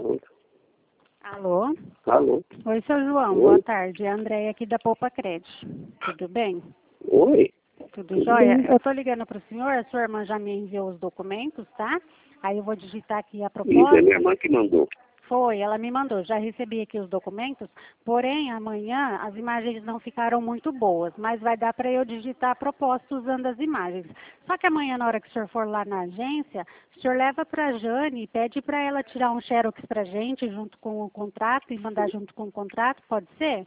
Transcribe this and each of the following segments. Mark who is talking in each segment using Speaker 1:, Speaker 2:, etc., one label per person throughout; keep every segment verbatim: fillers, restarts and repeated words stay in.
Speaker 1: pronto.
Speaker 2: Alô?
Speaker 1: Alô?
Speaker 2: Oi, seu João.
Speaker 1: Oi?
Speaker 2: Boa tarde. É a Andréia aqui da Poupa Crédito. Tudo bem?
Speaker 1: Oi?
Speaker 2: Tudo,
Speaker 1: Tudo
Speaker 2: jóia?
Speaker 1: bem?
Speaker 2: Eu tô ligando pro senhor, a sua irmã já me enviou os documentos, tá? Aí eu vou digitar aqui a
Speaker 1: Isso, é
Speaker 2: proposta.
Speaker 1: minha irmã que mandou.
Speaker 2: Foi, ela me mandou. Já recebi aqui os documentos, porém amanhã as imagens não ficaram muito boas, mas vai dar para eu digitar a proposta usando as imagens. Só que amanhã, na hora que o senhor for lá na agência, o senhor leva para a Jane e pede para ela tirar um xerox para a gente junto com o contrato e mandar junto com o contrato, pode ser?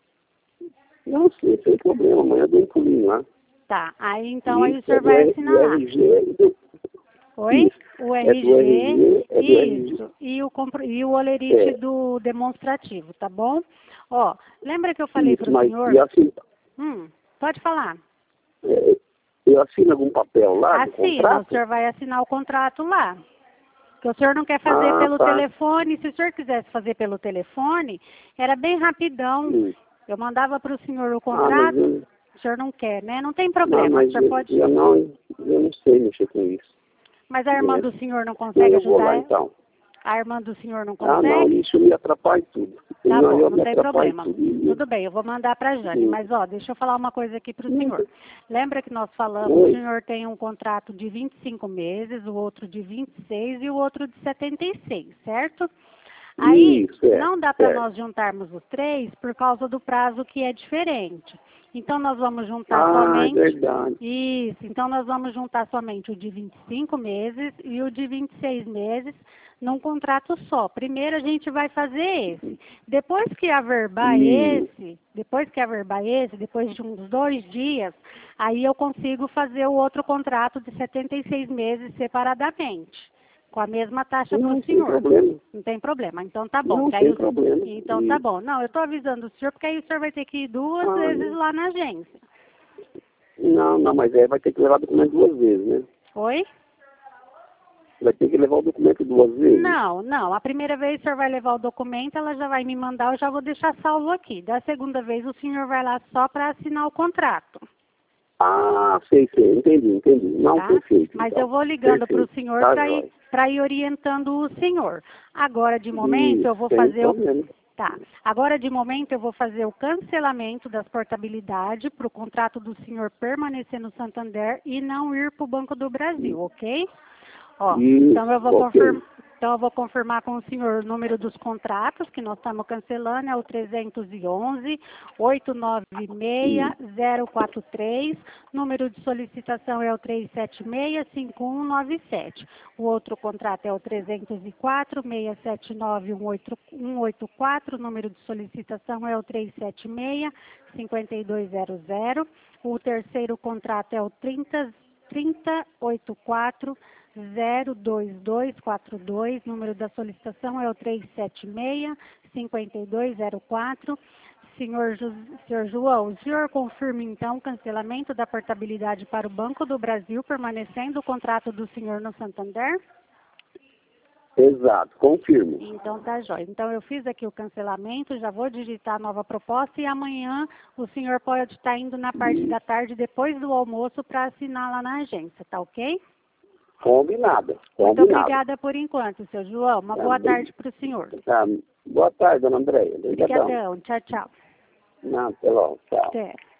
Speaker 1: Não, sim, sem problema. Amanhã eu dou um pulinho lá.
Speaker 2: Tá, aí então aí o
Speaker 1: Isso, é
Speaker 2: senhor
Speaker 1: do,
Speaker 2: vai
Speaker 1: R-
Speaker 2: assinar
Speaker 1: do
Speaker 2: lá.
Speaker 1: R G e do...
Speaker 2: Oi?
Speaker 1: Isso.
Speaker 2: O
Speaker 1: É do
Speaker 2: R G,
Speaker 1: R G, é do R G.
Speaker 2: isso, e o, compro- e o olerite
Speaker 1: É.
Speaker 2: do demonstrativo, tá bom? Ó, lembra que eu falei
Speaker 1: Isso,
Speaker 2: para o
Speaker 1: mas
Speaker 2: senhor?
Speaker 1: e assim,
Speaker 2: Hum, pode falar.
Speaker 1: é, eu assino algum papel lá do
Speaker 2: Assina, o
Speaker 1: contrato?
Speaker 2: senhor vai assinar o contrato lá. Que o senhor não quer fazer
Speaker 1: Ah,
Speaker 2: pelo
Speaker 1: tá.
Speaker 2: telefone, se o senhor quisesse fazer pelo telefone, era bem rapidão.
Speaker 1: Hum.
Speaker 2: Eu mandava para o senhor o
Speaker 1: Ah, mas
Speaker 2: contrato,
Speaker 1: eu,
Speaker 2: o senhor não quer, né? Não tem
Speaker 1: não,
Speaker 2: problema, o
Speaker 1: mas
Speaker 2: senhor
Speaker 1: eu,
Speaker 2: pode...
Speaker 1: eu não, eu não sei mexer com isso.
Speaker 2: Mas a irmã
Speaker 1: É.
Speaker 2: do senhor não
Speaker 1: Então
Speaker 2: consegue
Speaker 1: eu vou lá
Speaker 2: ajudar?
Speaker 1: então.
Speaker 2: A irmã do senhor não
Speaker 1: Ah, não,
Speaker 2: consegue?
Speaker 1: isso me atrapalha tudo.
Speaker 2: Tá
Speaker 1: Não,
Speaker 2: bom,
Speaker 1: eu
Speaker 2: não
Speaker 1: me
Speaker 2: tem
Speaker 1: atrapalho
Speaker 2: problema.
Speaker 1: tudo. E-
Speaker 2: Tudo bem, eu vou mandar para a Jane.
Speaker 1: Sim.
Speaker 2: Mas, ó, deixa eu falar uma coisa aqui para o
Speaker 1: Hum.
Speaker 2: senhor. Lembra que nós falamos, o
Speaker 1: Oi.
Speaker 2: senhor tem um contrato de vinte e cinco meses, o outro de vinte e seis e o outro de setenta e seis, certo? Aí,
Speaker 1: Isso, é.
Speaker 2: não dá para
Speaker 1: Certo.
Speaker 2: nós juntarmos os três por causa do prazo que é diferente. Então, nós vamos juntar
Speaker 1: Ah, é
Speaker 2: somente...
Speaker 1: verdade.
Speaker 2: Isso, então nós vamos juntar somente o de vinte e cinco meses e o de vinte e seis meses num contrato só. Primeiro a gente vai fazer esse. Depois que averbar
Speaker 1: Isso.
Speaker 2: esse, depois que averbar esse, depois de uns dois dias, aí eu consigo fazer o outro contrato de setenta e seis meses separadamente, com a mesma taxa para
Speaker 1: Não,
Speaker 2: o
Speaker 1: sem
Speaker 2: senhor.
Speaker 1: problema.
Speaker 2: Não tem problema. Então tá bom.
Speaker 1: Não,
Speaker 2: Que aí
Speaker 1: sem
Speaker 2: o-
Speaker 1: problema.
Speaker 2: Então tá
Speaker 1: Isso.
Speaker 2: bom. Não, eu estou avisando o senhor porque aí o senhor vai ter que ir duas
Speaker 1: Ah,
Speaker 2: vezes lá na agência.
Speaker 1: não, não, mas aí vai ter que levar o documento duas vezes, né?
Speaker 2: Oi?
Speaker 1: Vai ter que levar o documento duas vezes.
Speaker 2: Não, não. A primeira vez o senhor vai levar o documento, ela já vai me mandar, eu já vou deixar salvo aqui. Da segunda vez o senhor vai lá só para assinar o contrato,
Speaker 1: Ah, sei, sei. Entendi, entendi. Não,
Speaker 2: tá?
Speaker 1: perfeito.
Speaker 2: Mas
Speaker 1: então.
Speaker 2: eu vou ligando para o
Speaker 1: Perfeito.
Speaker 2: senhor
Speaker 1: Tá,
Speaker 2: para ir,
Speaker 1: jóia.
Speaker 2: para ir orientando o senhor. Agora, de momento,
Speaker 1: Isso,
Speaker 2: eu vou
Speaker 1: sem
Speaker 2: fazer o...
Speaker 1: problema.
Speaker 2: Tá. Agora, de momento, eu vou fazer o cancelamento das portabilidades para o contrato do senhor permanecer no Santander e não ir para o Banco do Brasil, ok? Ó,
Speaker 1: Isso,
Speaker 2: então eu vou
Speaker 1: ok.
Speaker 2: confirmar. Então, eu vou confirmar com o senhor o número dos contratos que nós estamos cancelando, é o trezentos e onze, oito nove seis, zero quatro três, número de solicitação é o três sete seis, cinco um nove sete. O outro contrato é o trezentos e quatro, seis sete nove, um oito quatro, número de solicitação é o três sete seis, cinco dois zero zero. O terceiro contrato é o trinta, trinta, oitenta e quatro, zero dois dois quatro dois, número da solicitação é o três sete seis, cinco dois zero quatro. Senhor, Ju, senhor João, o senhor confirma então o cancelamento da portabilidade para o Banco do Brasil, permanecendo o contrato do senhor no Santander?
Speaker 1: Exato, confirmo.
Speaker 2: Então tá jóia. Então eu fiz aqui o cancelamento, já vou digitar a nova proposta e amanhã o senhor pode estar indo na parte da tarde, depois do almoço, para assinar lá na agência, tá ok?
Speaker 1: Combinado,
Speaker 2: Muito
Speaker 1: combinado.
Speaker 2: obrigada por enquanto, seu João. Uma
Speaker 1: Tá
Speaker 2: boa
Speaker 1: bem.
Speaker 2: tarde para o senhor.
Speaker 1: Tá. Boa tarde, dona Andréia. Obrigadão.
Speaker 2: Obrigadão. Tchau, tchau.
Speaker 1: Não, até logo. Tchau.
Speaker 2: Até.